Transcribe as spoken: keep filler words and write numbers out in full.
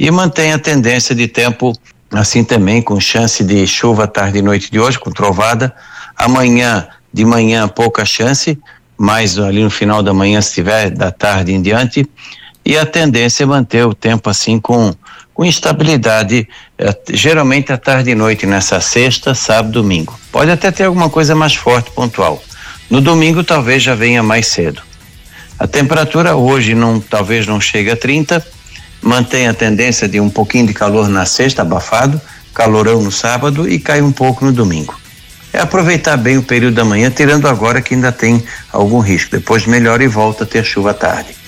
E mantém a tendência de tempo assim também, com chance de chuva tarde e noite de hoje, com trovada. Amanhã, de manhã, pouca chance, mais ali no final da manhã, se tiver, da tarde em diante. E a tendência é manter o tempo assim com, com instabilidade, eh, geralmente à tarde e noite, nessa sexta, sábado, domingo. Pode até ter alguma coisa mais forte, pontual. No domingo talvez já venha mais cedo. A temperatura hoje não, talvez não chegue a trinta, mantém a tendência de um pouquinho de calor na sexta, abafado, calorão no sábado e cai um pouco no domingo. É aproveitar bem o período da manhã, tirando agora que ainda tem algum risco. Depois melhora e volta a ter chuva à tarde.